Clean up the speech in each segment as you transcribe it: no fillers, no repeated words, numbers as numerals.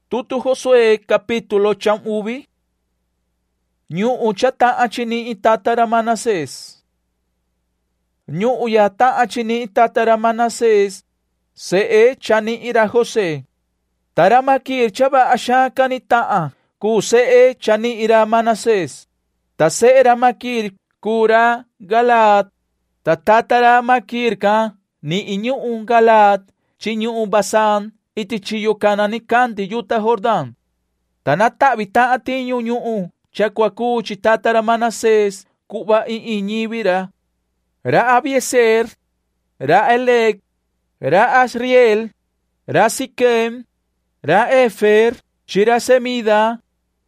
Tutu Josué capítulo chamubi. Nyuu chata achini itatara Manasés. Nyuu yata achini itatara Manasés. Se chani ira José. Taramakir chaba asha kanita'a. Ku se chani ira Manasés. Ta se ramakir kura Galaad. Ta tatara makir ka ni inyuu Galaad. Chinyuu Basán. Iti chiyo kanani kanti yuta Jordán. Tanata bita ati nyuu. Chakwaku chitatara Manasés. Kuba iñibira. Ra Abieser. Ra Elek. Ra Asriel. Ra Siquem. Ra Efer. Shira Semida.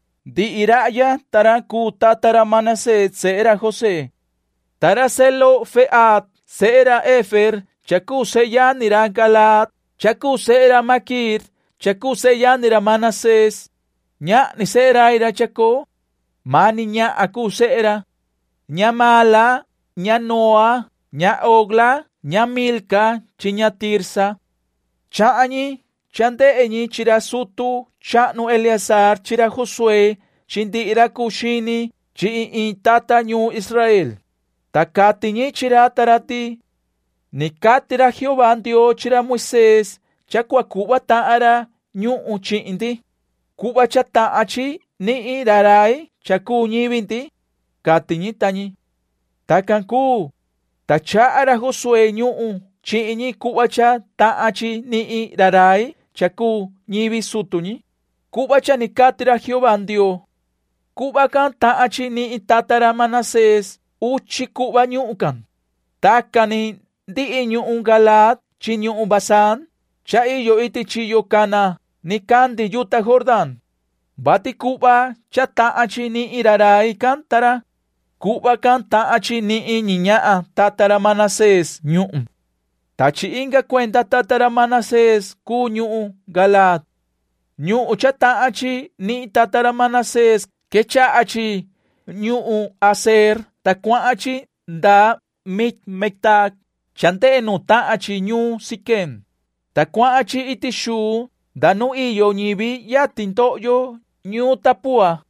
Di iraya tara ku tatara Manasés se era José. Tara selo feat se era Efer. Chaku se yanira Galaad. Chaku se era Makir. Chaku se yanira Manasés. Nya ni se era ira chako. Mani nya aku se era. Nya Mala. Nya Noa. Nya Ogla. Nya Milka. Chinya Tirsa. Chaani. Chande enyi chira sutu. Chanu Eleazar chira Josué. Chindi ira kushini. Chi tata nyu Israel. Takati nyi chira tarati. Nikatira Jehová Dios chira Moisés. Chakwa kuba taara nyu uchindi. Kuba chata achi ni irarai. Chaku nyibinti. Kati nyi tanyi. Takanku. Tachaara Josué nyu. Chi nyi kuba cha ta achi ni irarai. Chaku nyibi sutunyi. Kuba cha nikatira Jehová Dios. Kuba kan ta achi ni itatara Manasés. Uchi kuba nyu kan. Takani di nyu Galaad. Chi nyu Basán. Cha iyo iti chiyo kana. Ni kandi yuta Jordán. Bati kuba cha ta achi ni irarai kantara. Kuba kan ta achi ni niñaa tatara Manasés nyu. Tachi inga cuenta tatara Manasés ku nyu Galaad. Nyu cha ta achi ni tatara Manasés ke cha achi nyu Aser takwa achi da Mektak. Chante enu ta achi nyu Siquem. Takwa achi itishu danu iyo nyibi yatin toyo nyu Tapua.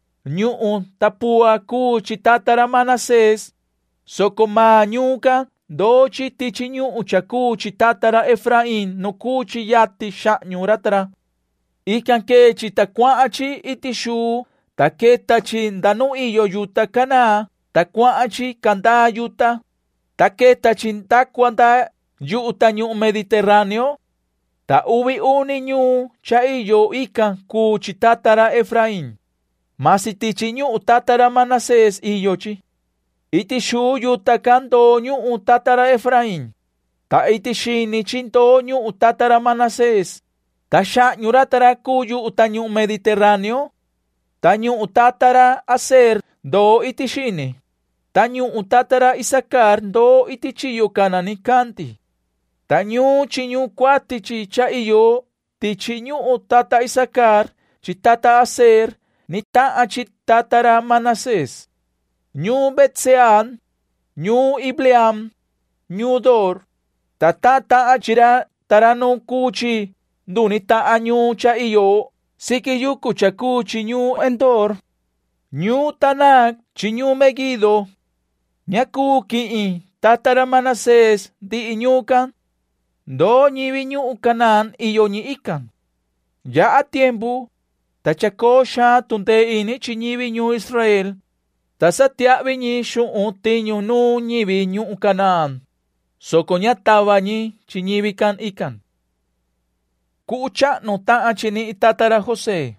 Nyu Tapua ku chitatara Manasés. Sokoma nyuka dochi tichi nyu chaku chitatara Efraín no ku chiyati sha nyuratara. Ikan ke chitakwa achi itishu taketa chin danu iyo yuta kana. Takwa achi kanda yuta. Taketa chin takwanda yuta nyu Mediterráneo. Ta ubi uni nyu cha iyo ikan ku chitatara Efraín. Masitichi nyu tatara Manasés iyochi. Itishu yuta kando nyu tatara Efraín. Ta itishi ni chinto nyu tatara Manasés. Ta sha nyuratara ku yuta nyu Mediterráneo. Ta nyu tatara Aser do itishini. Ta nyu tatara Isakar do itichiyo kanani kanti. Ta nyu chinyu kwatichi cha iyo tichi nyu tata Isakar chi tata Aser ni ta achi tatara Manasés. Nyu Betsean, nyu Ibleam, nyu Dor. Ta tata achira tarano kuchi duni ta anyu cha iyo siki yuku cha kuchi nyu Endor. Nyu Tanak chi nyu Megido. Nyaku ki tatara Manasés di inyukan. Do nyibi nyu Canaan iyo nyi ikan. Ya a tiempo, tachako sha tunte ini chi nyibi nyu Israel. Tasatiabi nyi shu'u tinyu nu nyibi nyu Canaan. Soko nyatawa nyi chi nyibi kan ikan. Kuucha no taa chini itatara José.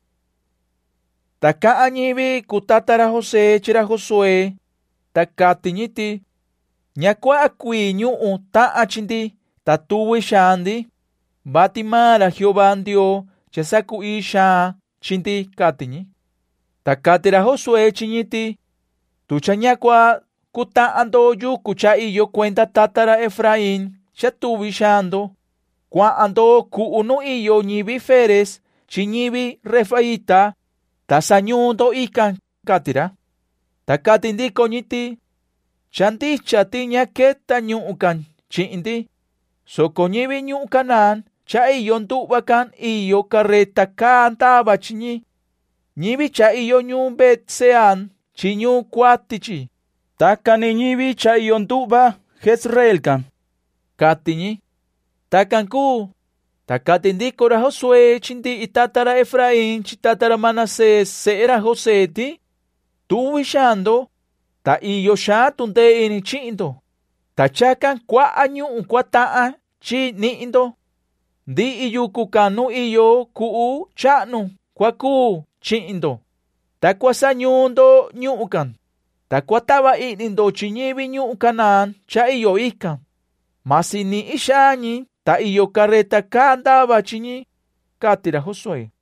Taka nyibi kutatara José chira Josué. Takati nyiti. Nyakwa akwi nyu taa chindi. Tatuwi shandi. Batimara Jehová Dios. Chasaku isha chindi katinyi. Takatira Josué chinyiti. Tuchanyakwa kuta ando yuku cha iyo cuenta tatara Efraín. Chatuwi shando. Kwa ando ku unu iyo nyibi Feres. Chinyibi Refaita. Tasanyundo ikan katira. Takatindiko nyiti. Chanti chatinya keta nyukan chindi. Soko nyibi nyu Canaan. cha iyo ndu'va kan iyo carreta kantava chiñi. Ñivi cha iyo ñuu Bet-sean chi ñuu cuatichi. Takani ñivi cha iyo ndu'va Jezreel kan. Katiñi. Takan ku. Takati ndikora Josué chindi itatara Efraín chitatara Manasés se'era José tuwi xando. Ta iyo xa tunde ini chi'ndo. Ta chakan kua'a ñu'u kuata'a chi ni'ndo. Ndi iyuku kanu iyo ku'u cha'nu kuaku chi'ndo. Ta kuasañundo ñu'u kan. Ta kuatava i'nindo chi ñivi ñu'u Canaán cha iyo ikan. Masi ni'i xañi ta iyo carreta kandava chiñi. Katira Josué.